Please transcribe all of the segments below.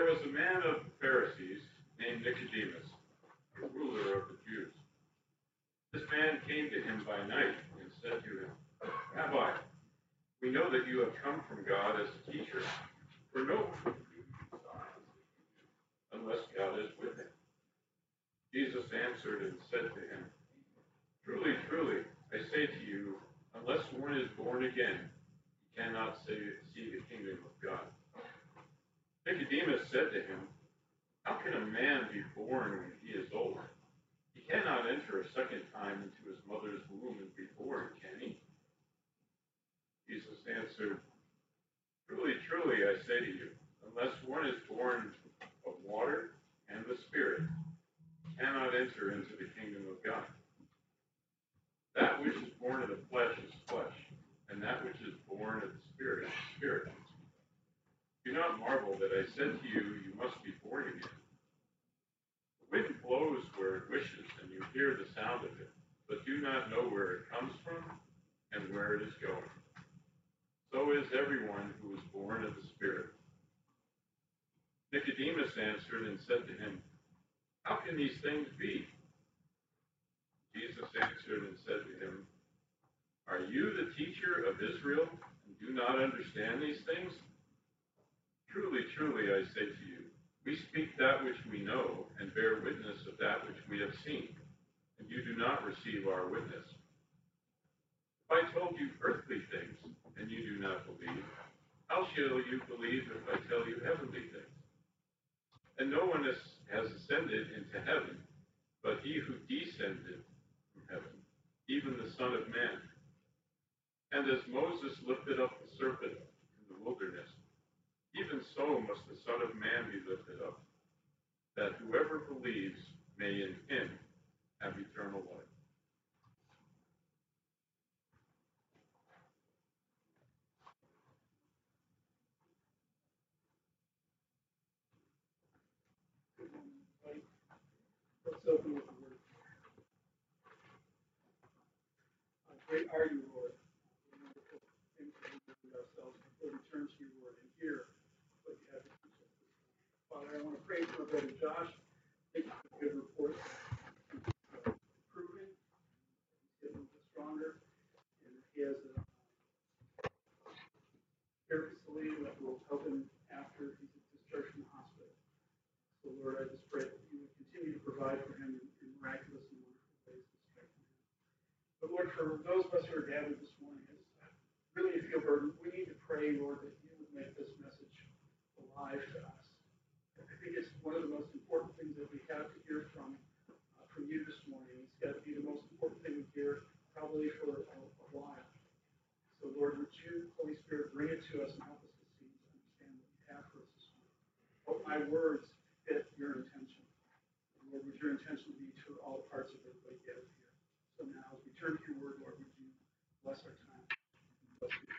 was a man of the Pharisees named Nicodemus, a ruler of the Jews. This man came to him by night and said to him, Rabbi, we know that you have come from God as a teacher, for no one can do these signs unless God is with him. Jesus answered and said to him, Truly, truly, I say to you, unless one is born again, he cannot see the kingdom of God. Nicodemus said to him, How can a man be born when he is old? He cannot enter a second time into his mother's womb and be born, can he? Jesus answered, Truly, truly, I say to you, unless one is born of water and the Spirit, he cannot enter into the kingdom of God. That which is born of the flesh is flesh, and that which is born of the Spirit is spirit. Do not marvel that I said to you, you must be born again. The wind blows where it wishes, and you hear the sound of it, but do not know where it comes from and where it is going. So is everyone who is born of the Spirit. Nicodemus answered and said to him, How can these things be? Jesus answered and said to him, Are you the teacher of Israel and do not understand these things? Truly, truly, I say to you, we speak that which we know and bear witness of that which we have seen, and you do not receive our witness. If I told you earthly things and you do not believe, how shall you believe if I tell you heavenly things? And no one has ascended into heaven, but he who descended from heaven, even the Son of Man. And as Moses lifted up the serpent in the wilderness, even so must the Son of Man be lifted up, that whoever believes may in him have eternal life. Let's open with the word. Great are you, Lord. Wonderful things that we do with ourselves before we turn to your word and hear what you have to teach us. Father, I want to pray for Brother Josh. Thank you for a good report. He's improving. He's getting a little stronger. And he has a care facility that will help him after he's discharged from the hospital. So, Lord, I just pray that you would continue to provide for him in miraculous and wonderful ways and strengthen him. But, Lord, for those of us who are gathered this morning, it's really a feel burden. We need to pray, Lord, that you would make this message alive to us. I think it's one of the most important things that we have to hear from you this morning. It's got to be the most important thing we hear probably for a while. So, Lord, would you, Holy Spirit, bring it to us and help us to see and understand what you have for us this morning. Hope my words fit your intention. And Lord, would your intention be to all parts of everybody gathered here. So now, as we turn to your word, Lord, would you bless our time? Bless you.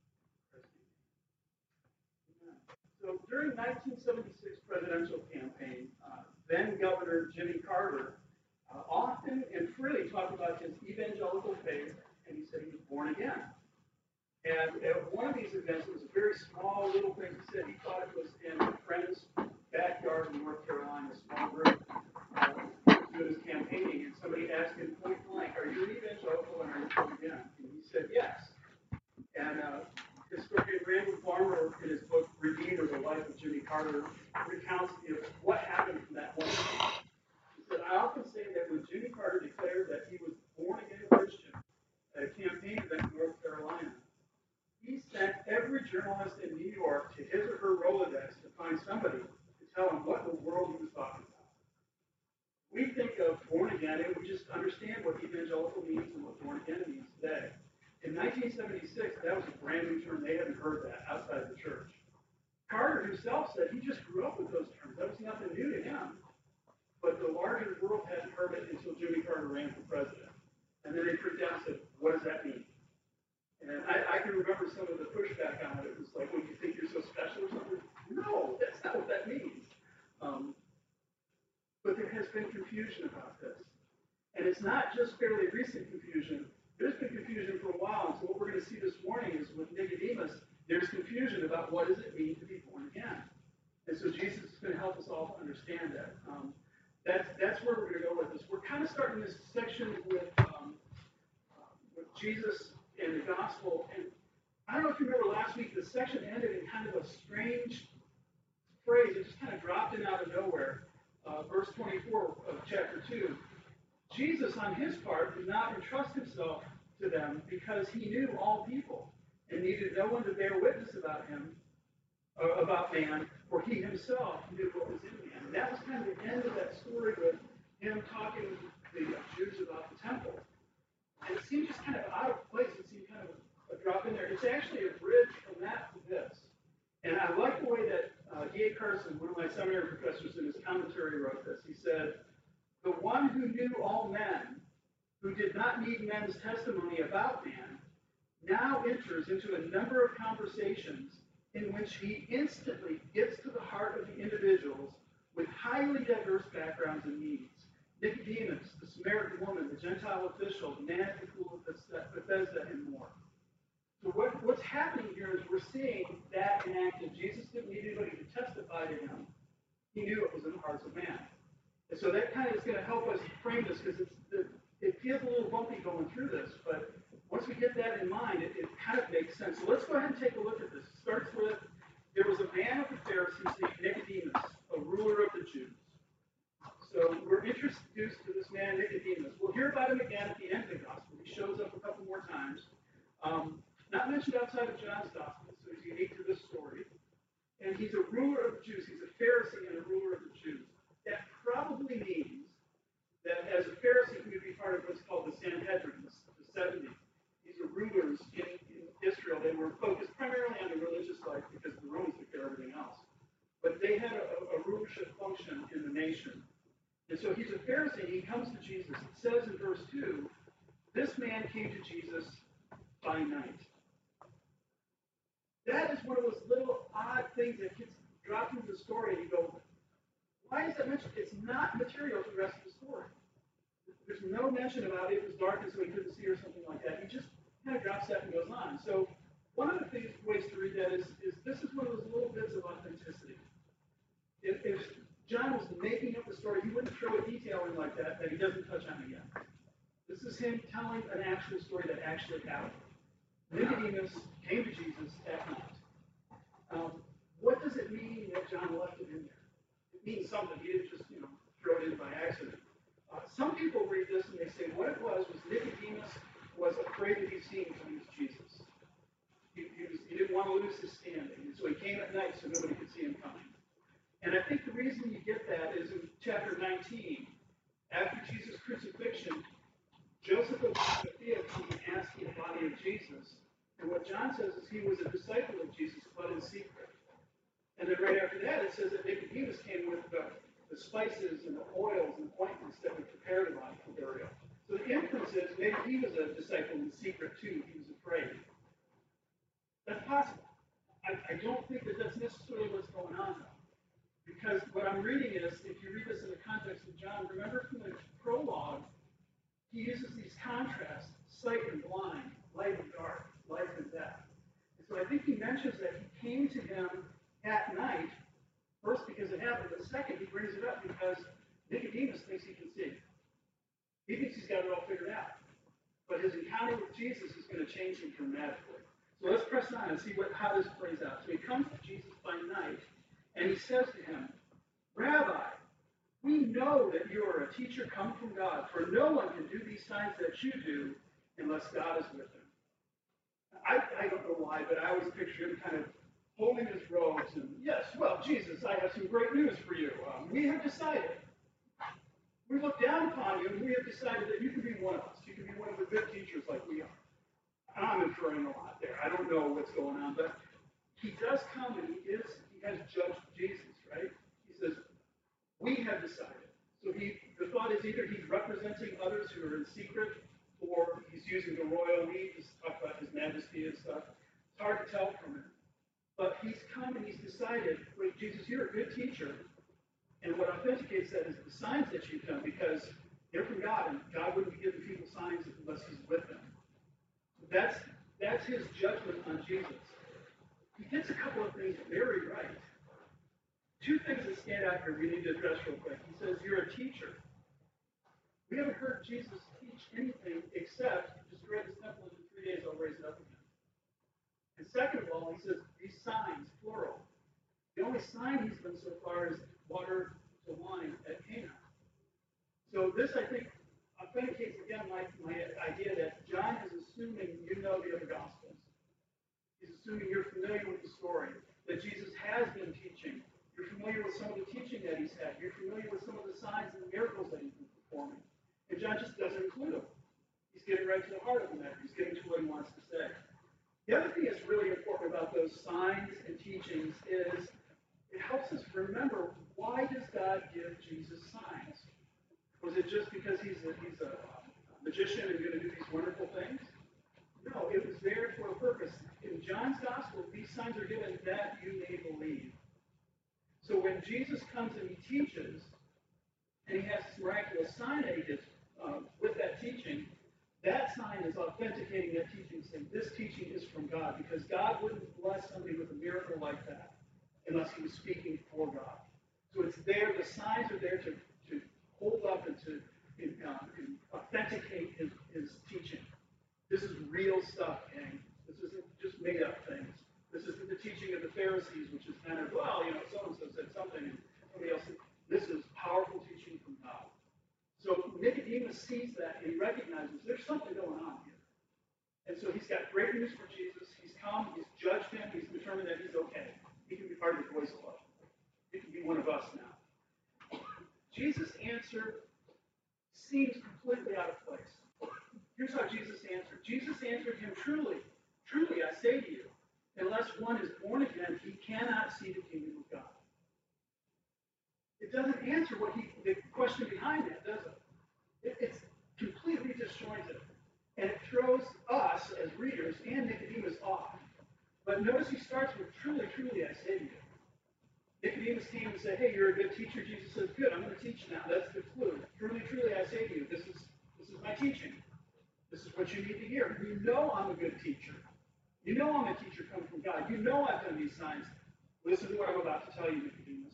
So during 1976 presidential campaign, then Governor Jimmy Carter often and freely talked about his evangelical faith, and he said he was born again. And at one of these events, it was a very small little thing. He said he thought it was in a friend's backyard in North Carolina, a small group doing his campaigning, and somebody asked him point blank, "Are you evangelical and are you born again?" And he said yes. And historian Randall Farmer, in his book Redeemer, the Life of Jimmy Carter, recounts what happened from that point. He said, "I often say that when Jimmy Carter declared that he was born again Christian at a campaign event in North Carolina, he sent every journalist in New York to his or her Rolodex to find somebody to tell him what in the world he was talking about." We think of born again, and we just understand what evangelical means and what born again means today. In 1976, that was a brand new term. They hadn't heard that outside of the church. Carter himself said he just grew up with those terms. That was nothing new to him. But the larger world hadn't heard it until Jimmy Carter ran for president. And then they freaked out and said, "What does that mean?" And I can remember some of the pushback on it. It was like, "Well, you think you're so special or something?" No, that's not what that means. But there has been confusion about this. And it's not just fairly recent confusion. There's been confusion for a while. And so what we're going to see this morning is with Nicodemus, there's confusion about what does it mean to be born again. And so Jesus is going going to help us all to understand that. That's where we're going to go with this. We're kind of starting this section with Jesus and the gospel. And I don't know if you remember last week, the section ended in kind of a strange phrase. It just kind of dropped in out of nowhere. Verse 24 of chapter 2. Jesus, on his part, did not entrust himself to them because he knew all people and needed no one to bear witness about him, about man, for he himself knew what was in man. And that was kind of the end of that story with him talking to the Jews about the temple. And it seemed just kind of out of place. It seemed kind of a drop in there. It's actually a bridge from that to this. And I like the way that D.A. Carson, one of my seminary professors, in his commentary wrote this. He said, "The one who knew all men, who did not need men's testimony about man, now enters into a number of conversations in which he instantly gets to the heart of the individuals with highly diverse backgrounds and needs. Nicodemus, the Samaritan woman, the Gentile official, the man at the pool of Bethesda, and more." So what's happening here is we're seeing that enacted. Jesus didn't need anybody to testify to him. He knew it was in the hearts of man. And so that kind of is going to help us frame this because it feels a little bumpy going through this, but once we get that in mind, it kind of makes sense. So let's go ahead and take a look at this. It starts with, there was a man of the Pharisees named Nicodemus, a ruler of the Jews. So we're introduced to this man, Nicodemus. We'll hear about him again at the end of the gospel. He shows up a couple more times. Not mentioned outside of John's gospel, so he's unique to this story. And he's a ruler of the Jews. He's a Pharisee and a ruler of the Jews. That probably means that as a Pharisee, he would be part of what's called the Sanhedrin, the 70. These are rulers in Israel. They were focused primarily on the religious life because the Romans took care of everything else. But they had a rulership function in the nation. And so he's a Pharisee. He comes to Jesus. It says in verse 2, this man came to Jesus by night. That is one of those little odd things that gets dropped into the story, and you go, why is that mentioned? It's not material to the rest of the story. There's no mention about it was dark and so he couldn't see or something like that. He just kind of drops that and goes on. So one of the ways to read that is this is one of those little bits of authenticity. If John was making up the story, he wouldn't throw a detail in like that he doesn't touch on again. This is him telling an actual story that actually happened. Nicodemus came to Jesus at night. What does it mean that John left it in there? It means something. He didn't just, throw it in by accident. Some people read this and they say what it was Nicodemus was afraid to be seen coming to Jesus. He didn't want to lose his standing, and so he came at night so nobody could see him coming. And I think the reason you get that is in chapter 19, after Jesus' crucifixion, Joseph of Arimathea came and asked for the body of Jesus. And what John says is he was a disciple of Jesus, but in secret. And then right after that, it says that Nicodemus came with the spices and the oils and ointments that would prepare the body for burial. So the inference is maybe he was a disciple in secret too. He was afraid. That's possible. I don't think that that's necessarily what's going on, though. Because what I'm reading is, if you read this in the context of John, remember from the prologue, he uses these contrasts, sight and blind, light and dark, life and death. And so I think he mentions that he came to him at night, first because it happened, but second, he brings it up because Nicodemus thinks he can see. He thinks he's got it all figured out. But his encounter with Jesus is going to change him dramatically. So let's press on and see how this plays out. So he comes to Jesus by night, and he says to him, Rabbi, we know that you are a teacher come from God, for no one can do these signs that you do unless God is with him. I don't know why, but I always picture him kind of holding his robes and, yes, well, Jesus, I have some great news for you. We have decided. We look down upon you, and we have decided that you can be one of us. You can be one of the good teachers like we are. I'm inferring a lot there. I don't know what's going on, but he does come, and he has judged Jesus, right? He says, we have decided. So the thought is either he's representing others who are in secret, or he's using the royal we to talk about his majesty and stuff. It's hard to tell from it. But he's come and he's decided, wait, Jesus, you're a good teacher. And what authenticates that is the signs that you've done, because they're from God, and God wouldn't be giving people signs unless he's with them. That's his judgment on Jesus. He gets a couple of things very right. Two things that stand out here we need to address real quick. He says, you're a teacher. We haven't heard Jesus teach anything except, destroy this temple, and in 3 days I'll raise it up again. And second of all, he says, these signs, plural. The only sign he's done so far is water to wine at Cana. So this, I think, authenticates again my idea that John is assuming you know the other Gospels. He's assuming you're familiar with the story, that Jesus has been teaching. You're familiar with some of the teaching that he's had. You're familiar with some of the signs and miracles that he's been performing. And John just doesn't include them. He's getting right to the heart of the matter. He's getting to what he wants to say. The other thing that's really important about those signs and teachings is it helps us remember, why does God give Jesus signs? Was it just because he's a magician and going to do these wonderful things? No, it was there for a purpose. In John's gospel, these signs are given that you may believe. So when Jesus comes and he teaches, and he has this miraculous sign that he gives with that teaching, that sign is authenticating that teaching, saying this teaching is from God, because God wouldn't bless somebody with a miracle like that unless he was speaking for God. So it's there, the signs are there to hold up and to authenticate his teaching. This is real stuff, gang. This isn't just made up things. This isn't the teaching of the Pharisees, which is kind of, well, so-and-so said something, and somebody else said, this is powerful teaching from God. So Nicodemus sees that, and he recognizes there's something going on here. And so he's got great news for Jesus. He's come, he's judged him, he's determined that he's okay. He can be part of the voice of love. He can be one of us now. Jesus' answer seems completely out of place. Here's how Jesus answered. Jesus answered him, truly, truly, I say to you, unless one is born again, he cannot see the kingdom of God. It doesn't answer the question behind that, does it? It's completely disjointed. And it throws us as readers and Nicodemus off. But notice he starts with, truly, truly, I say to you. Nicodemus came and said, hey, you're a good teacher. Jesus says, good, I'm going to teach now. That's the clue. Truly, truly, I say to you, this is my teaching. This is what you need to hear. You know I'm a good teacher. You know I'm a teacher coming from God. You know I've done these signs. Listen to what I'm about to tell you, Nicodemus.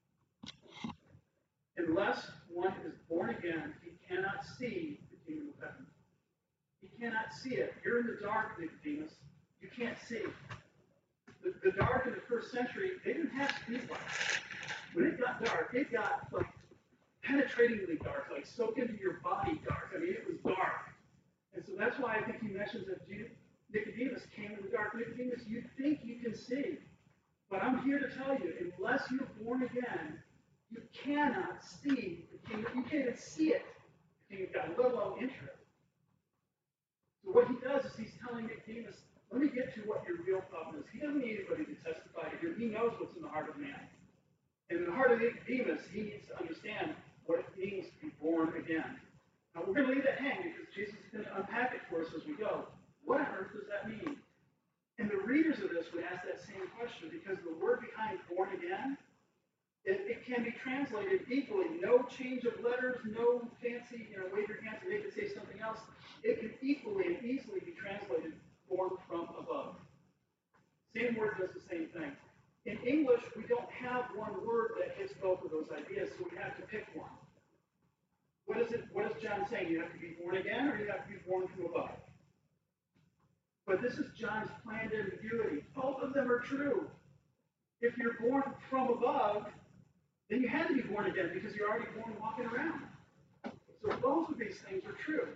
Unless one is born again, he cannot see the kingdom of heaven. He cannot see it. You're in the dark, Nicodemus. You can't see. The dark in the first century, they didn't have streetlights. When it got dark, it got like penetratingly dark, like soak into your body dark. I mean, it was dark. And so that's why I think he mentions that Nicodemus came in the dark. Nicodemus, you think you can see. But I'm here to tell you, unless you're born again, you cannot see the kingdom. You can't even see it. The kingdom of God, let alone enter it. So what he does is he's telling Nicodemus, let me get to what your real problem is. He doesn't need anybody to testify to him. He knows what's in the heart of man. And in the heart of Nicodemus, he needs to understand what it means to be born again. Now, we're going to leave that hang because Jesus is going to unpack it for us as we go. What on earth does that mean? And the readers of this would ask that same question, because the word behind born again, it can be translated equally. No change of letters, no fancy, wave your hands and make it say something else. It can equally and easily be translated born from above. Same word does the same thing. In English, we don't have one word that hits both of those ideas, so we have to pick one. What is John saying? You have to be born again, or you have to be born from above? But this is John's planned ambiguity. Both of them are true. If you're born from above, then you had to be born again because you're already born walking around. So both of these things are true.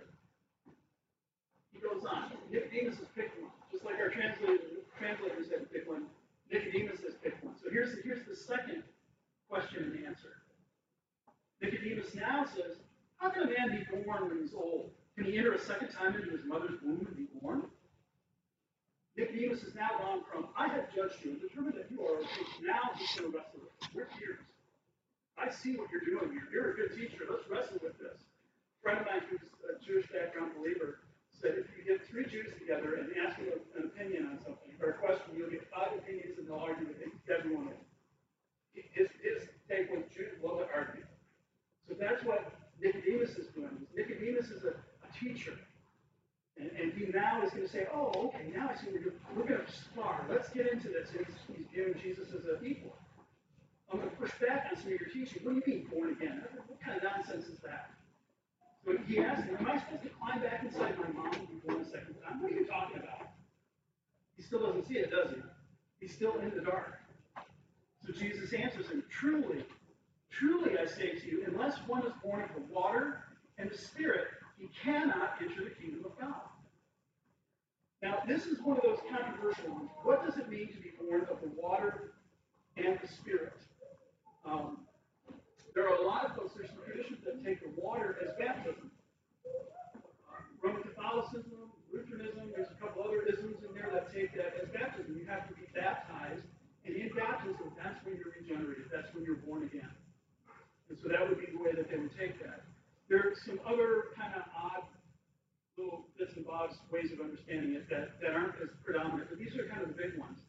He goes on. Nicodemus has picked one. Just like our translators had to pick one, Nicodemus has picked one. So here's the second question and answer. Nicodemus now says, how can a man be born when he's old? Can he enter a second time into his mother's womb and be born? Nicodemus has now gone from, I have judged you and determined that you are okay. Now he's going to wrestle with it. We're peers. I see what you're doing here. You're a good teacher. Let's wrestle with this. A friend of mine who's a Jewish background believer said if you get 3 Jews together and ask them an opinion on something or a question, you'll get 5 opinions and they'll argue with every one of them. His take was Jews love to argue. So that's what Nicodemus is doing. Nicodemus is a teacher. And he now is going to say, oh, okay, now I see what we're doing. We're going to spar. Let's get into this. And he's viewing Jesus as an equal. I'm going to push back on some of your teaching. What do you mean, born again? What kind of nonsense is that? So he asked him, am I supposed to climb back inside my mom and be born a second time? What are you talking about? He still doesn't see it, does he? He's still in the dark. So Jesus answers him, truly, truly I say to you, unless one is born of the water and the Spirit, he cannot enter the kingdom of God. Now, this is one of those controversial ones. What does it mean to be born of the water and the Spirit? There are a lot of folks, there's some traditions that take the water as baptism. Roman Catholicism, Lutheranism, there's a couple other isms in there that take that as baptism. You have to be baptized, and in baptism, that's when you're regenerated. That's when you're born again. And so that would be the way that they would take that. There are some other kind of odd little bits and bobs ways of understanding it that aren't as predominant, but these are kind of the big ones.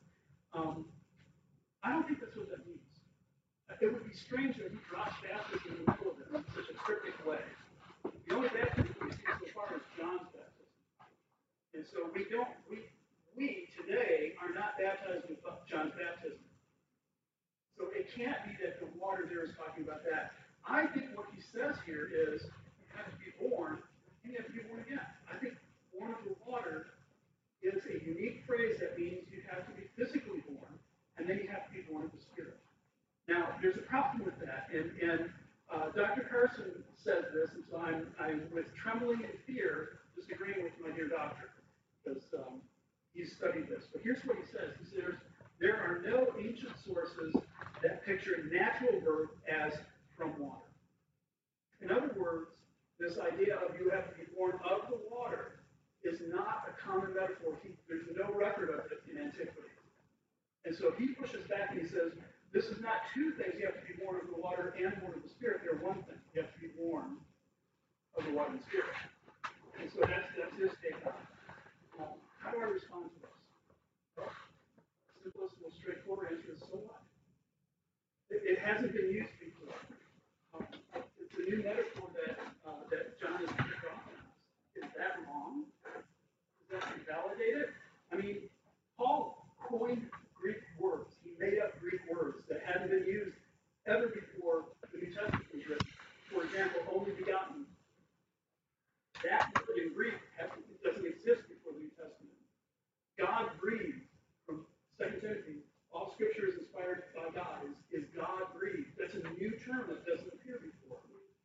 I don't think that's what that means. It would be strange that he drops baptism in the middle of it in such a cryptic way. The only baptism we see so far is John's baptism. And so we today are not baptized with John's baptism. So it can't be that the water there is talking about that. I think what he says here is you have to be born, and you have to be born again. I think born of the water is a unique phrase that means you have to be physically born, and then you have to be born of the Spirit. Now, there's a problem with that, and Dr. Carson says this, and so I'm with trembling and fear disagreeing with my dear doctor, because he's studied this. But here's what he says. He says, there are no ancient sources that picture natural birth as from water. In other words, this idea of you have to be born of the water is not a common metaphor. There's no record of it in antiquity. And so he pushes back and he says, this is not two things. You have to be born of the water and born of the Spirit. They're one thing. You have to be born of the water and Spirit. And so that's his take on it. How do I respond to this? Well, simplest, most straightforward answer is so what? It hasn't been used before. It's a new metaphor that John is drawing on us. Is that wrong? Is that invalidated? I mean, Paul coined Greek words. He made up Greek words that hadn't been used ever before the New Testament was written. For example, only begotten. That word in Greek doesn't exist before the New Testament. God breathed, from 2 Timothy, all Scripture is inspired by God, is God breathed. That's a new term that doesn't appear before.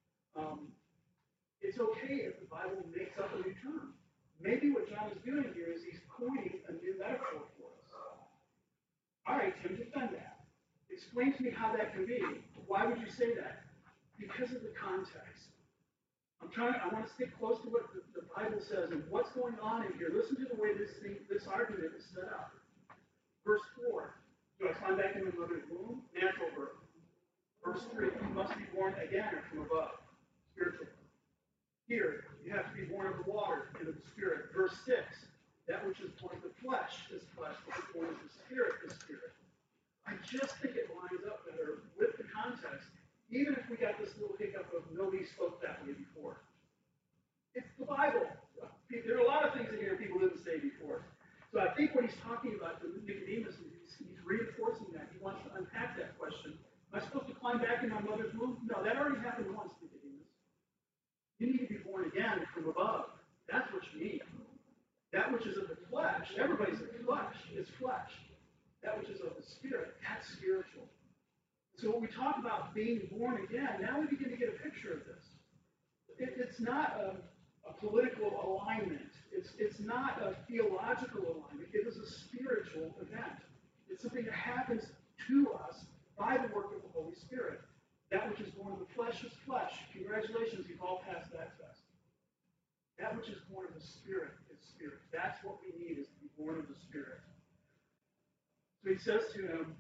It's okay if the Bible makes up a new term. Maybe what John is doing here is he's coining a new metaphor for us. All right, Tim, defend that. Explain to me how that can be. Why would you say that? Because of the context. I want to stick close to what the Bible says and what's going on in here. Listen to the way this argument is set up. Verse 4, do I climb back in my mother's womb? Natural birth. Verse 3, you must be born again or from above. Spiritual birth. Here, you have to be born of the water and of the Spirit. Verse 6, that which is born of the flesh is flesh, what is born of the Spirit is spirit. I just think it lines up better with the context, even if we got this little hiccup of nobody spoke that way before. It's the Bible. There are a lot of things in here people didn't say before. So I think what he's talking about to Nicodemus, he's reinforcing that. He wants to unpack that question. Am I supposed to climb back in my mother's womb? No, that already happened once, Nicodemus. You need to be born again from above. That's what you need. That which is of the flesh, everybody's of the flesh, is flesh. That which is of the Spirit, that's spiritual. So when we talk about being born again, now we begin to get a picture of this. It's not a political alignment. It's not a theological alignment. It is a spiritual event. It's something that happens to us by the work of the Holy Spirit. That which is born of the flesh is flesh. Congratulations, you've all passed that test. That which is born of the Spirit is spirit. That's what we need, is to be born of the Spirit. So he says to him,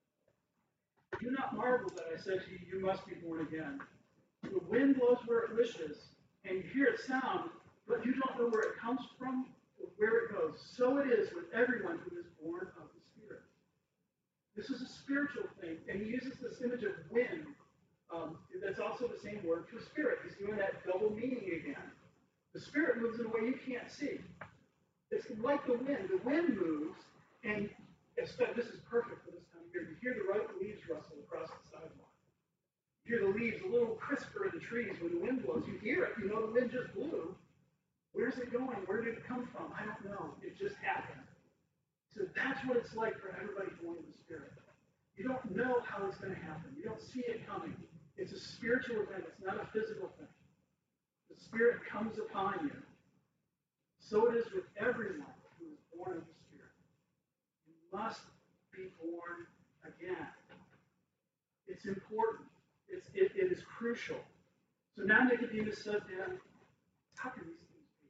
do not marvel that I said to you, you must be born again. The wind blows where it wishes, and you hear its sound, but you don't know where it comes from or where it goes. So it is with everyone who is born of the Spirit. This is a spiritual thing, and he uses this image of wind. That's also the same word for spirit. He's doing that double meaning again. The Spirit moves in a way you can't see. It's like the wind. The wind moves, and this is perfect for this time of You hear the right leaves rustle across the sidewalk. You hear the leaves a little crisper in the trees when the wind blows. You hear it. You know the wind just blew. Where's it going? Where did it come from? I don't know. It just happened. So that's what it's like for everybody born of the Spirit. You don't know how it's going to happen. You don't see it coming. It's a spiritual event. It's not a physical thing. The Spirit comes upon you. So it is with everyone who is born of the Spirit. You must be born again. It's important. It is crucial. So now Nicodemus said to him, how can these things be?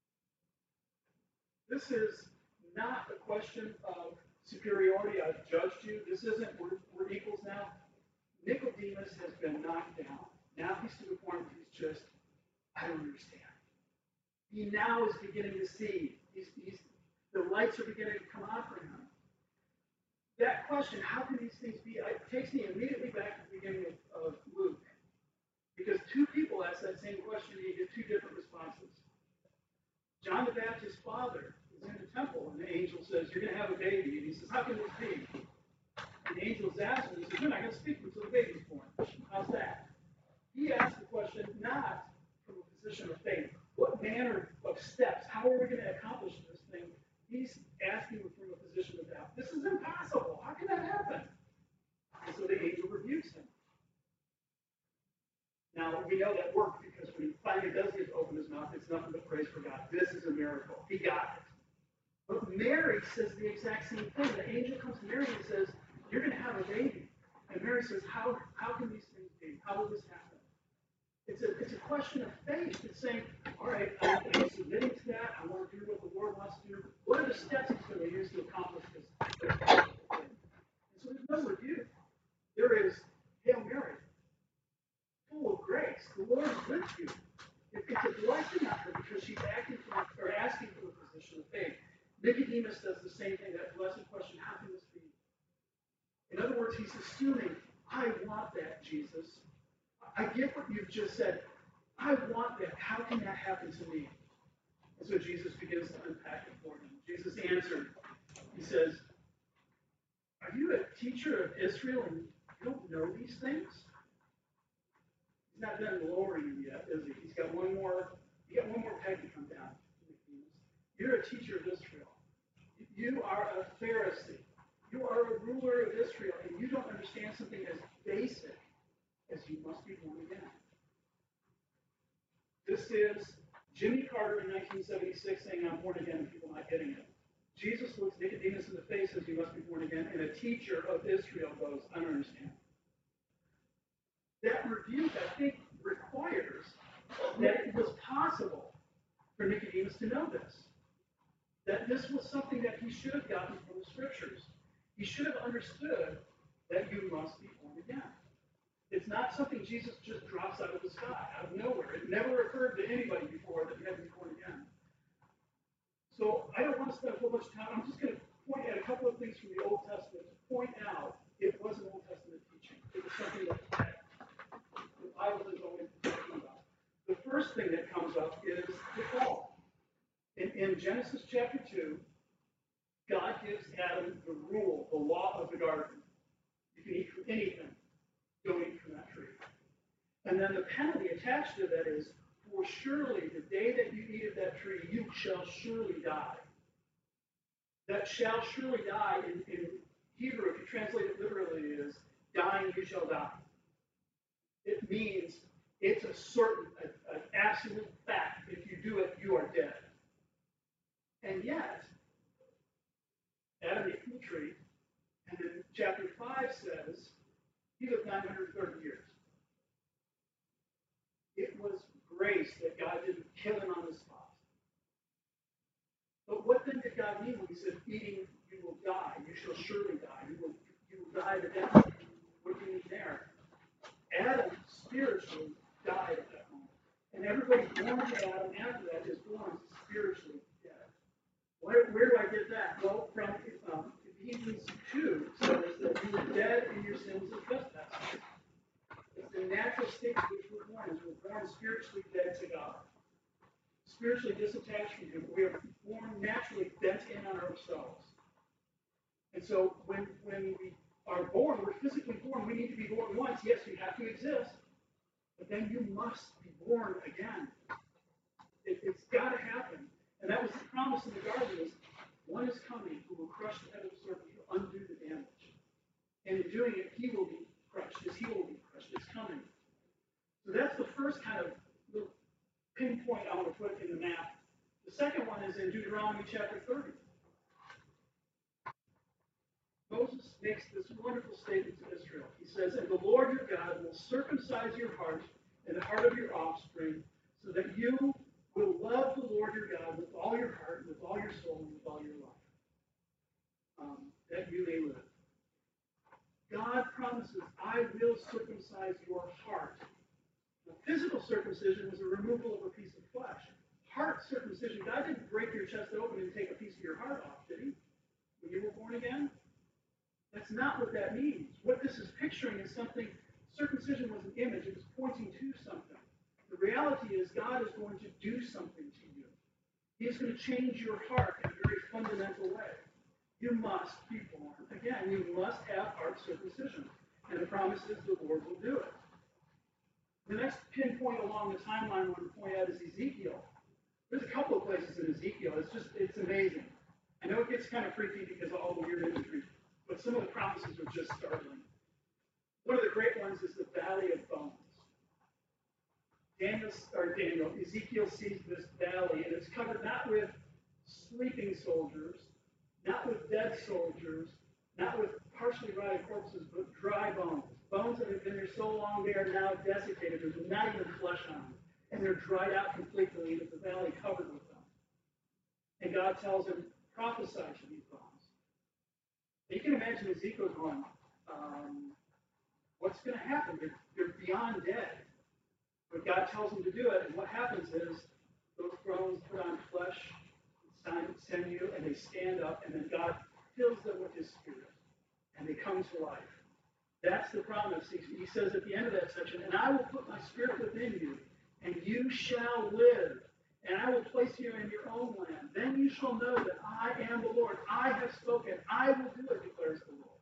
This is not a question of superiority. I've judged you. This isn't, we're equals now. Nicodemus has been knocked down. Now he's to the point where he's just, I don't understand. He now is beginning to see. The lights are beginning to come on for him. That question, how can these things be? It takes me immediately back to the beginning of Luke. Because two people asked that same question, and you get two different responses. John the Baptist's father is in the temple, and the angel says, you're going to have a baby. And he says, how can this be? And the angel's asking, he says, you're not going to speak until the baby's born. How's that? He asked the question not from a position of faith. What manner of steps? How are we going to accomplish this thing? He's asking from a position of doubt. This is impossible. How can that happen? And so the angel rebukes him. Now, we know that worked because when he finally does get to open his mouth, it's nothing but praise for God. This is a miracle. He got it. But Mary says the exact same thing. The angel comes to Mary and says, you're going to have a baby. And Mary says, how can these things be? How will this happen? It's a question of faith. It's saying, all right, I'm submitting to that. I want to do what the Lord wants to do. What are the steps he's going to use to accomplish this? And so there's no rebuke. There is, Hail Mary, full of grace. The Lord is with you. It's a blessing on her because she's asking for a position of faith. Nicodemus does the same thing. That blessed question, how can this be? In other words, he's assuming, I want that, Jesus. I get what you've just said. I want that. How can that happen to me? And so Jesus begins to unpack it for him. Jesus answered. He says, are you a teacher of Israel and you don't know these things? He's not done lowering him yet, is he? You got one more peg to come down. You're a teacher of Israel. You are a Pharisee. You are a ruler of Israel, and you don't understand something as basic as you must be born again. This is Jimmy Carter in 1976 saying, I'm born again, and people not getting it. Jesus looks Nicodemus in the face as he must be born again, and a teacher of Israel goes, I don't understand. That rebuke, I think, requires that it was possible for Nicodemus to know this. That this was something that he should have gotten from the scriptures. He should have understood that you must be born again. It's not something Jesus just drops out of the sky, out of nowhere. It never occurred to anybody before that you had to be born again. So I don't want to spend a whole bunch of time. I'm just going to point at a couple of things from the Old Testament to point out it was an Old Testament teaching. It was something that the Bible is always talking about. The first thing that comes up is the fall. In Genesis chapter 2, God gives Adam the rule, the law of the garden. You can eat from anything. Don't eat from that tree. And then the penalty attached to that is, for surely the day that you eat of that tree, you shall surely die. That shall surely die in Hebrew, if you translate it literally, is dying you shall die. It means it's a certain, an absolute fact. If you do it, you are dead. And yet, Adam ate from the tree, and then chapter 5 says, he lived 930 years. It was grace that God didn't kill him on the spot. But what then did God mean when he said, eating, you will die, you shall surely die, you will die to death? What do you mean there? Adam spiritually died at that moment. And everybody born to Adam after that is born spiritually dead. Where do I get that? Well, from Ephesians 2 says that you were dead in your sins and trespasses. It's the natural state to which we're born, is we're born spiritually dead to God. Spiritually disattached from Him. We are born naturally bent in on ourselves. And so when we are born, we're physically born, we need to be born once. Yes, we have to exist, but then you must be born again. It's got to happen. And that was the promise in the garden is, one is coming who will crush the head of the serpent, who will undo the damage. And in doing it, he will be crushed. His heel will be crushed. It's coming. So that's the first kind of little pinpoint I want to put in the map. The second one is in Deuteronomy chapter 30. Moses makes this wonderful statement to Israel. He says, "And the Lord your God will circumcise your heart and the heart of your offspring, so that you will love the Lord your God with all your heart, with all your soul, and with all your life, that you may live." God promises, "I will circumcise your heart." Now, physical circumcision was a removal of a piece of flesh. Heart circumcision, God didn't break your chest open and take a piece of your heart off, did he? When you were born again? That's not what that means. What this is picturing is something, circumcision was an image, it was pointing to something. The reality is God is going to do something to you. He is going to change your heart in a very fundamental way. You must be born again. You must have heart circumcision. And the promise is the Lord will do it. The next pinpoint along the timeline I want to point out is Ezekiel. There's a couple of places in Ezekiel. It's amazing. I know it gets kind of freaky because of all the weird imagery, but some of the promises are just startling. One of the great ones is the Valley of Bones. Ezekiel sees this valley, and it's covered not with sleeping soldiers, not with dead soldiers, not with partially rotted corpses, but dry bones. Bones that have been there so long they are now desiccated. There's not even flesh on them. And they're dried out completely, and the valley covered with them. And God tells him, prophesy to these bones. You can imagine Ezekiel going, what's going to happen? They're beyond dead. But God tells him to do it, and what happens is those bones put on flesh, sinew, and they stand up, and then God fills them with his spirit, and they come to life. That's the promise. He says at the end of that section, "And I will put my spirit within you, and you shall live, and I will place you in your own land. Then you shall know that I am the Lord. I have spoken. I will do it, declares the Lord."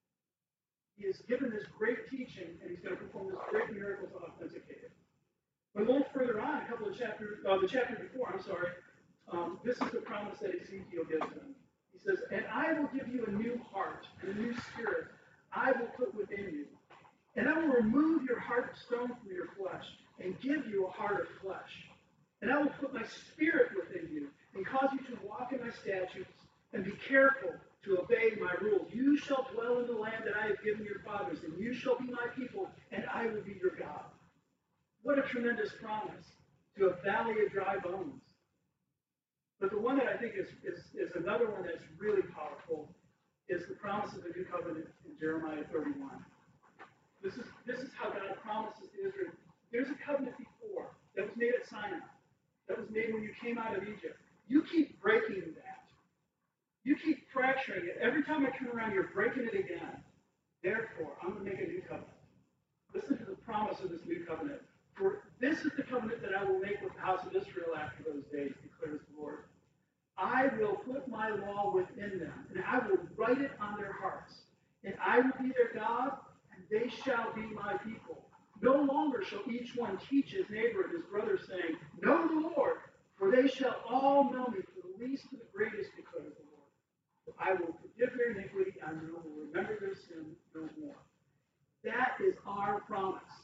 He has given this great teaching, and he's going to perform this great miracle to authenticate it. But a little further on, a couple of chapters, the chapter before, this is the promise that Ezekiel gives them. He says, "And I will give you a new heart and a new spirit I will put within you. And I will remove your heart of stone from your flesh and give you a heart of flesh. And I will put my spirit within you and cause you to walk in my statutes and be careful to obey my rules. You shall dwell in the land that I have given your fathers, and you shall be my people, and I will be your God." What a tremendous promise to a valley of dry bones. But the one that I think is another one that's really powerful is the promise of the new covenant in Jeremiah 31. This is how God promises to Israel. There's a covenant before that was made at Sinai, that was made when you came out of Egypt. You keep breaking that. You keep fracturing it. Every time I come around, you're breaking it again. Therefore, I'm going to make a new covenant. Listen to the promise of this new covenant. "For this is the covenant that I will make with the house of Israel after those days, declares the Lord. I will put my law within them, and I will write it on their hearts. And I will be their God, and they shall be my people. No longer shall each one teach his neighbor and his brother, saying, 'Know the Lord,' for they shall all know me, from the least to the greatest, declares the Lord. For I will forgive their iniquity, and I will remember their sin no more." That is our promise.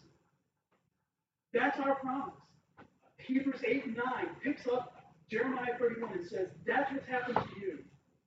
That's our promise. Hebrews 8 and 9 picks up Jeremiah 31 and says, that's what's happened to you.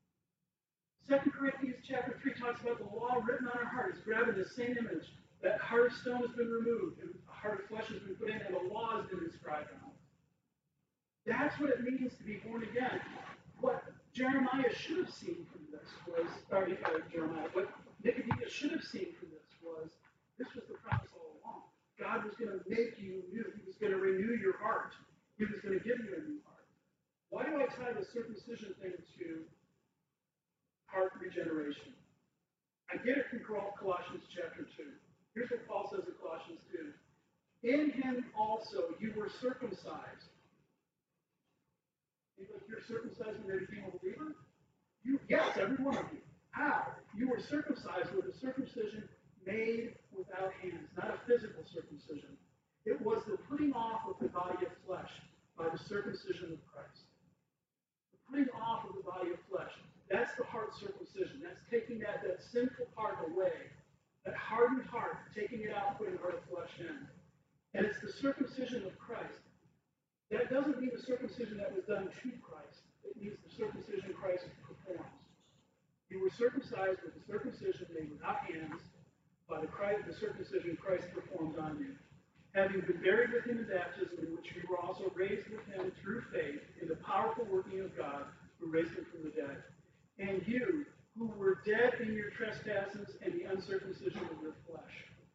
2 Corinthians chapter 3 talks about the law written on our heart. It's grabbing the same image. That heart of stone has been removed, and a heart of flesh has been put in, and the law has been inscribed on it. That's what it means to be born again. What Jeremiah should have seen from this was, what Nicodemus should have seen from this was the promise all along. God was going to make you new. He was going to renew your heart. He was going to give you a new heart. Why do I tie the circumcision thing to heart regeneration? I get it from Colossians chapter 2. Here's what Paul says in Colossians 2. "In him also you were circumcised." You think you're circumcised when you became a believer? Yes, every one of you. How? You were circumcised with a circumcision made without hands, not a physical circumcision. It was the putting off of the body of flesh by the circumcision of Christ. The putting off of the body of flesh. That's the heart circumcision. That's taking that sinful heart away, that hardened heart, taking it out, putting the heart of flesh in. And it's the circumcision of Christ. That doesn't mean the circumcision that was done to Christ. It means the circumcision Christ performs. You were circumcised with the circumcision made without hands by the circumcision Christ performed on you. Having been buried with him in baptism, in which you were also raised with him through faith in the powerful working of God who raised him from the dead. And you, who were dead in your trespasses and the uncircumcision of your flesh.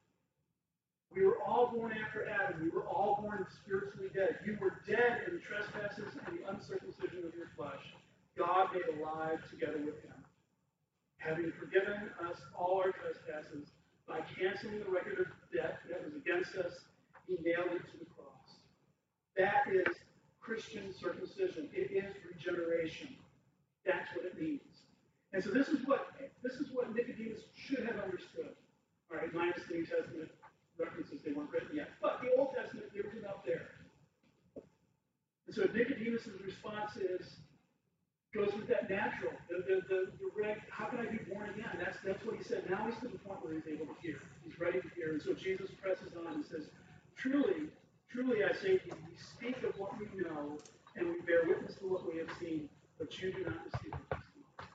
We were all born after Adam. We were all born spiritually dead. You were dead in the trespasses and the uncircumcision of your flesh. God made alive together with him, having forgiven us all our trespasses by canceling the record of debt that was against us. He nailed it to the cross. That is Christian circumcision. It is regeneration. That's what it means. And so this is what Nicodemus should have understood. All right, minus the New Testament references, they weren't written yet. But the Old Testament, there was enough there. And so Nicodemus' response goes with that natural, the how can I be born again? That's what he said. Now he's to the point where he's able to hear. He's ready to hear. And so Jesus presses on and says, truly, truly I say to you, we speak of what we know, and we bear witness to what we have seen, but you do not receive the testimony.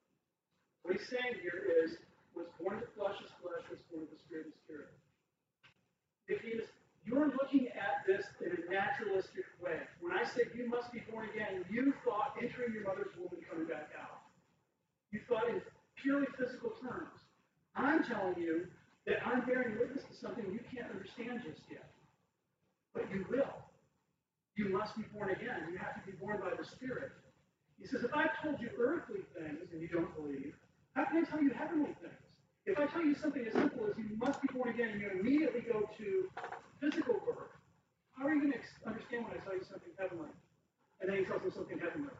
What he's saying here is, what's born of the flesh is flesh, what's born of the spirit is spirit. Nicodemus, you're looking at this in a naturalistic way. When I said you must be born again, you thought entering your mother's womb and coming back out. You thought in purely physical terms. I'm telling you that I'm bearing witness to something you can't understand just yet. But you will. You must be born again. You have to be born by the Spirit. He says, if I've told you earthly things and you don't believe, how can I tell you heavenly things? If I tell you something as simple as you must be born again and you immediately go to physical birth, how are you going to understand when I tell you something heavenly? And then he tells him something heavenly.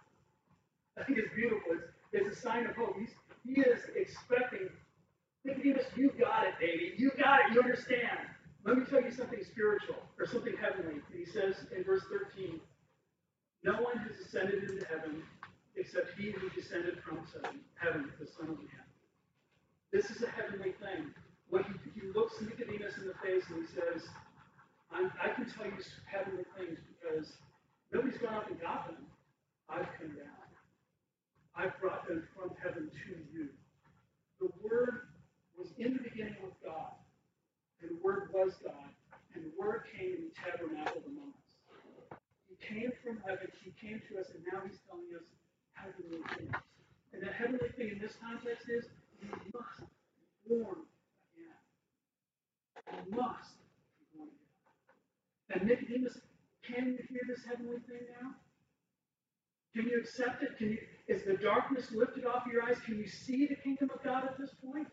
I think it's beautiful. It's a sign of hope. He is expecting, Nicodemus, you got it, baby. You got it. You understand. Let me tell you something spiritual or something heavenly. And he says in verse 13, no one has ascended into heaven except he who descended from heaven, the Son of Man. This is a heavenly thing. When he looks Nicodemus in the face and he says, I can tell you heavenly things because nobody's gone up and got them. I've come down. I've brought them from heaven to you. The Word was in the beginning with God, and the Word was God, and the Word came and tabernacled among us. He came from heaven, he came to us, and now he's telling us heavenly things. And the heavenly thing in this context is, you must be born again. You must be born again. And Nicodemus, can you hear this heavenly thing now? Can you accept it? Is the darkness lifted off your eyes? Can you see the kingdom of God at this point?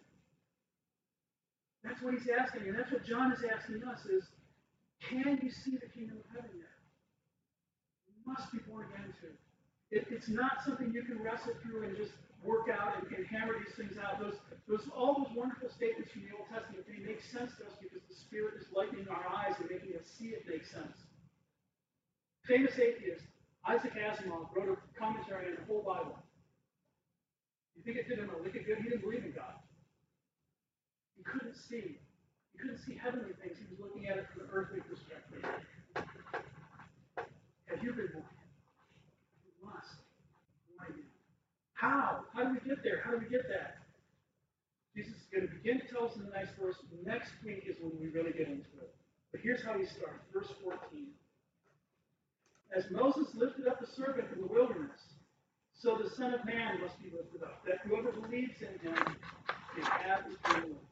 That's what he's asking, and that's what John is asking us is, can you see the kingdom of heaven yet? You must be born again too. It's not something you can wrestle through and just work out and hammer these things out. All those wonderful statements from the Old Testament, they make sense to us because the Spirit is lightening our eyes and making us see it make sense. Famous atheist Isaac Asimov wrote a commentary on the whole Bible. You think it did him a lick of good? He didn't believe in God. He couldn't see. He couldn't see heavenly things. He was looking at it from an earthly perspective. Have you been born? You must. Born again. How? How do we get there? How do we get that? Jesus is going to begin to tell us in the next verse. Next week is when we really get into it. But here's how he starts. Verse 14. As Moses lifted up the serpent in the wilderness, so the Son of Man must be lifted up, that whoever believes in him may have eternal life.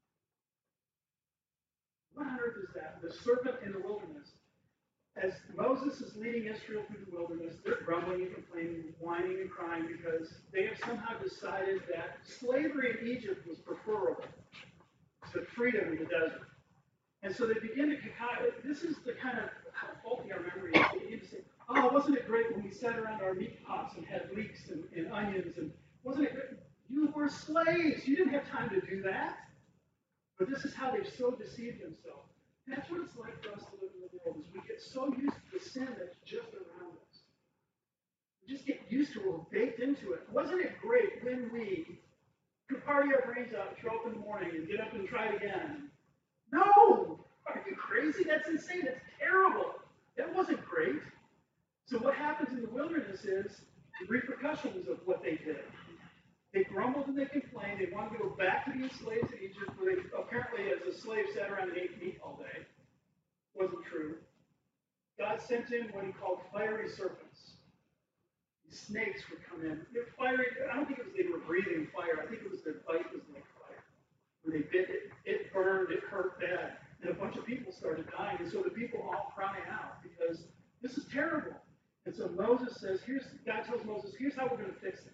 What on earth is that? The serpent in the wilderness. As Moses is leading Israel through the wilderness, they're grumbling and complaining, whining and crying because they have somehow decided that slavery in Egypt was preferable to freedom in the desert. And so they begin to this is the kind of how faulty our memory is. They begin to say, oh, wasn't it great when we sat around our meat pots and had leeks and onions? And wasn't it great? You were slaves. You didn't have time to do that. But this is how they've so deceived themselves. That's what it's like for us to live in the world, is we get so used to the sin that's just around us. We just get used to it, we're baked into it. Wasn't it great when we could party our brains out, show up in the morning, and get up and try it again? No! Are you crazy? That's insane. That's terrible. That wasn't great. So what happens in the wilderness is the repercussions of what they did. They grumbled and they complained. They wanted to go back to being slaves in Egypt, where they apparently, as a slave, sat around and ate meat all day. Wasn't true. God sent in what he called fiery serpents. These snakes would come in. They're fiery. I don't think it was they were breathing fire. I think it was their bite was like fire. When they bit it, it burned, it hurt bad. And a bunch of people started dying. And so the people all crying out because this is terrible. And so Moses says, God tells Moses, here's how we're going to fix it.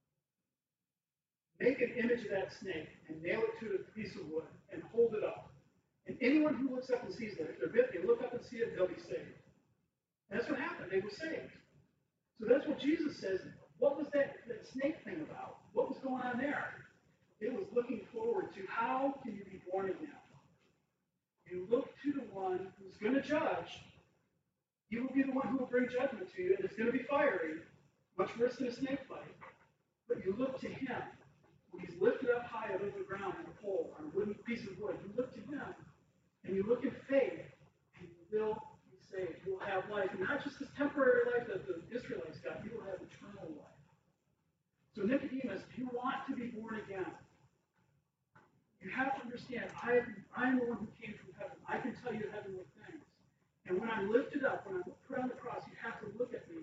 Make an image of that snake and nail it to a piece of wood and hold it up. And anyone who looks up and sees that, if they're bit, they look up and see it, they'll be saved. And that's what happened. They were saved. So that's what Jesus says. What was that snake thing about? What was going on there? It was looking forward to how can you be born again? You look to the one who's going to judge. He will be the one who will bring judgment to you, and it's going to be fiery, much worse than a snake bite. But you look to him. When he's lifted up high above the ground on a pole, on a wooden piece of wood, you look to him, and you look in faith, and you will be saved. You will have life, and not just this temporary life that the Israelites got, you will have eternal life. So Nicodemus, if you want to be born again, you have to understand, I am the one who came from heaven. I can tell you heavenly things. And when I'm lifted up, when I'm put on the cross, you have to look at me.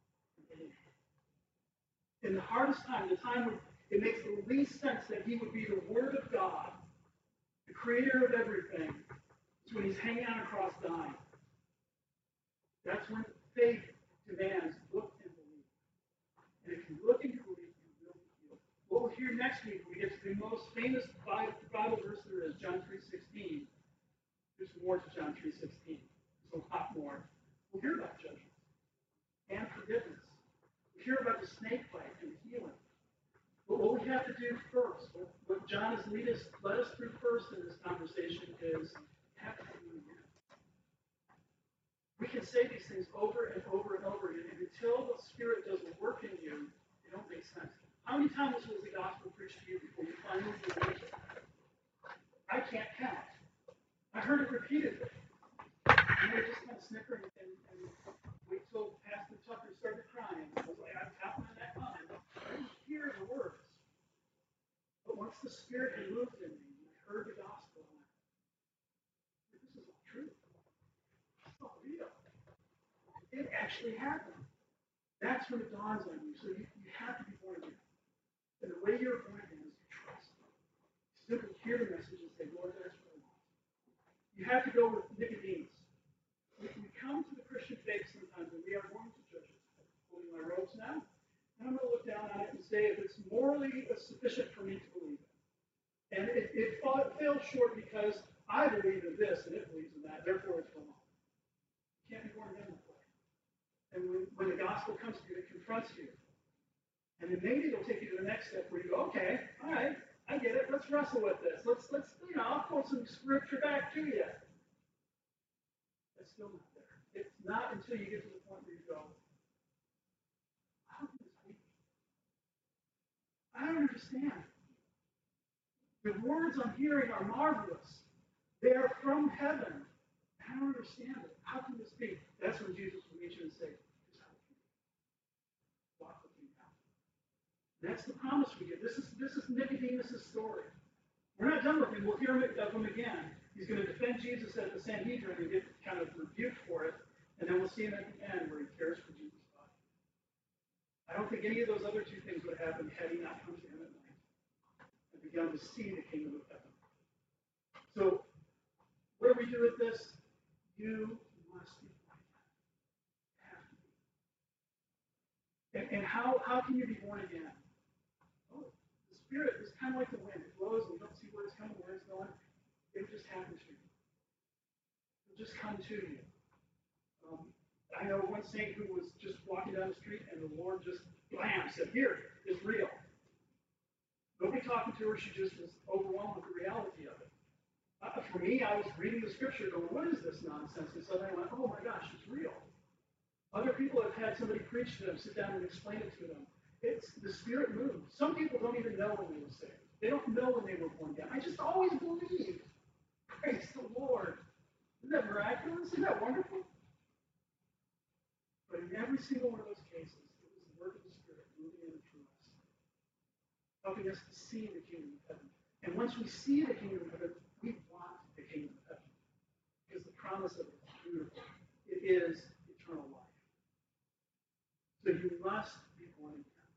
In the hardest time, the time when it makes the least sense that he would be the Word of God, the creator of everything, is when he's hanging on a cross dying. That's when faith demands look and believe. And if you look and you believe, you will be healed. What we'll hear next week, when we get to the most famous Bible verse there is, John 3:16. There's more to John 3:16. There's a lot more. We'll hear about judgment and forgiveness. We'll hear about the snake bite and healing. But what we have to do first, what John has led us through first in this conversation is have to do it again. We can say these things over and over and over again, and until the Spirit does a work in you, they don't make sense. How many times was the gospel preached to you before you finally believed it? I can't count. I heard it repeatedly. And they just kind of snickering and wait till Pastor Tucker started crying. I was like, I'm counting on that comment. I didn't hear the words. But once the Spirit had moved in me, and I heard the gospel, I went, this is all true. It's all real. It actually happened. That's when it dawns on you. So you have to be born again. And the way you're born again is you trust. You simply hear the message and say, Lord, that's what I want. You have to go with Nicodemus. We come to the Christian faith sometimes, and we are going to judge it. I'm holding my robes now. And I'm going to look down on it and say if it's morally sufficient for me to believe it. And it fails short because I believe in this and it believes in that, therefore it's wrong. You can't be born again that way. And when the gospel comes to you, it confronts you. And then maybe it'll take you to the next step where you go, okay, all right, I get it. Let's wrestle with this. Let's I'll quote some scripture back to you. It's still not there. It's not until you get to the point where you go, how can this be? I don't understand. The words I'm hearing are marvelous. They are from heaven. I don't understand it. How can this be? That's when Jesus will reach in and say, just help me. Walk with me now. That's the promise we get. This is Nicodemus' story. We're not done with him. We'll hear of him again. He's going to defend Jesus at the Sanhedrin and get kind of rebuked for it. And then we'll see him at the end where he cares for Jesus' body. I don't think any of those other two things would happen had he not come to him at night and begun to see the kingdom of heaven. So, what do we do with this? You must be born again. You have to be. And how can you be born again? Oh, the Spirit is kind of like the wind. It blows and you don't see where it's coming, where it's going. It'll just happen to you. It'll just come to you. I know one saint who was just walking down the street and the Lord just, blam, said, here, it's real. be talking to her, she just was overwhelmed with the reality of it. For me, I was reading the scripture going, what is this nonsense? And suddenly I went, oh my gosh, it's real. Other people have had somebody preach to them, sit down and explain it to them. It's the Spirit moves. Some people don't even know when they were saved. They don't know when they were born again. I just always believed. Praise the Lord. Isn't that miraculous? Isn't that wonderful? But in every single one of those cases, it was the work of the Spirit moving in through us, helping us to see the kingdom of heaven. And once we see the kingdom of heaven, we want the kingdom of heaven. Because the promise of it is beautiful. It is eternal life. So you must be born again.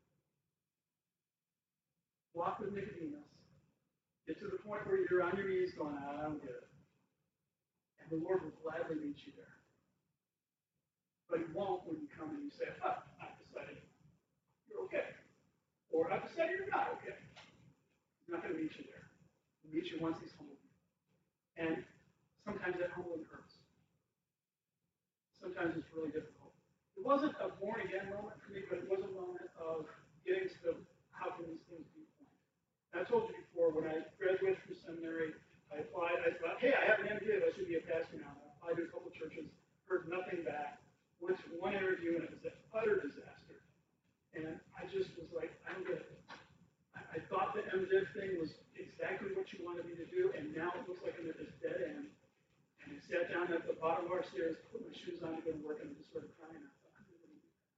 Walk with Nicodemus. Get to the point where you're on your knees going, I don't get it. And the Lord will gladly meet you there. But he won't when you come and you say, oh, I've decided you're okay. Or I've decided you're not okay. He's not going to meet you there. He'll meet you once he's humbled you. And sometimes that humbling hurts. Sometimes it's really difficult. It wasn't a born again moment for me, but it was a moment of getting to the how can these things be applied. I told you before, when I graduated from seminary, I applied. I thought, hey, I have an MDiv. I should be a pastor now. I applied to a couple churches, heard nothing back. Went to one interview, and it was an utter disaster. And I just was like, I don't get it. I thought the MDiv thing was exactly what you wanted me to do, and now it looks like I'm at this dead end. And I sat down at the bottom of our stairs, put my shoes on to go to work, and I just started crying. I thought, I'm never going to do that.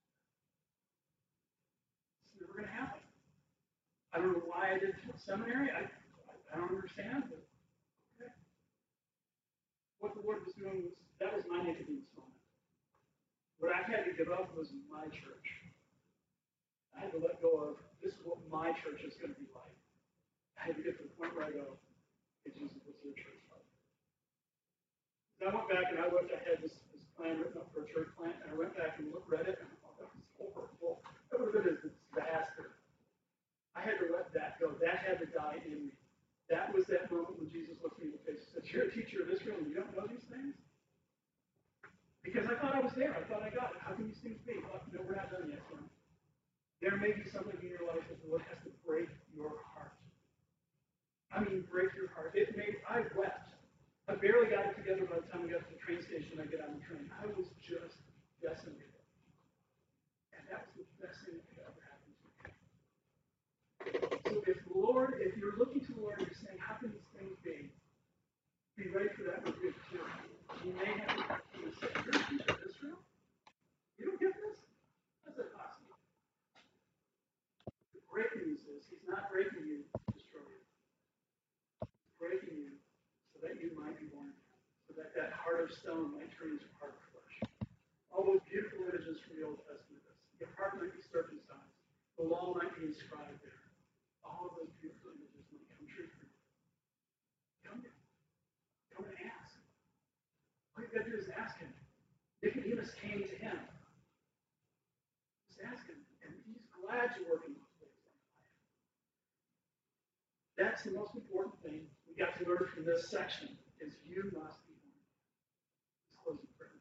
It's never going to happen. I don't know why I did seminary. I don't understand, but okay. What the Lord was doing was, that was my Nicodemus moment. What I had to give up was my church. I had to let go of, this is what my church is going to be like. I had to get to the point where I go, hey, Jesus, what's your church like? And I went back and I had this plan written up for a church plant, and I went back and read it, and I thought, that was horrible. That would have been a disaster. I had to let that go. That had to die in me. That was that moment when Jesus looked me in the face and said, you're a teacher of Israel and you don't know these things? Because I thought I was there. I thought I got it. How can these things be? Well, no, we're not done yet, son. There may be something in your life that the Lord has to break your heart. I mean, break your heart. I wept. I barely got it together by the time we got to the train station. I get on the train. I was just decimated. And that was the best thing that could ever happen to me. So if you're looking to the Lord and you're saying, how can these things be ready for that rebuke too. You may have to say, you're a teacher of Israel? You don't get this? How's that possible? The great news is he's not breaking you to destroy you. He's breaking you so that you might be born again. So that that heart of stone might turn into a heart of flesh. All those beautiful images from the Old Testament. Your heart might be circumcised. The law might be inscribed there. All of those beautiful images might come true for you. Come and ask. All you got to do is ask him. Nicodemus came to him. Just ask him. And he's glad to work in those ways in your life. That's the most important thing we got to learn from this section is you must be born. Let's close in prayer.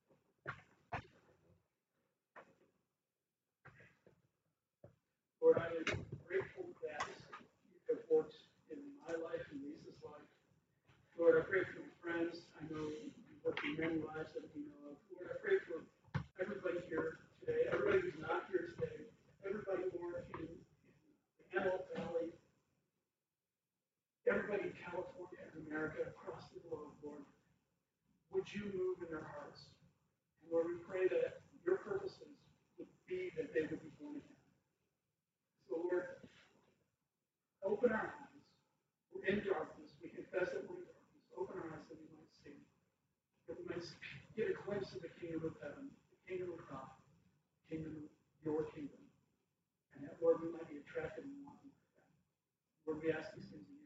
Lord, I am grateful that you have worked in my life and Lisa's life. Lord, I pray for my friends. I know you work in many lives that we know of. Lord, I pray for everybody here today, everybody who's not here today, everybody born in the Antelope Valley, everybody in California and America, across the globe, Lord. Would you move in their hearts? And Lord, we pray that your purposes would be that they would be born again. So, Lord, open our eyes. We're in darkness. We confess that we're in darkness. Open our eyes that we might see. That we might get a glimpse of the kingdom of heaven, the kingdom of God, your kingdom. And that, Lord, we might be attracted and wanting to that. Lord, we ask these things in your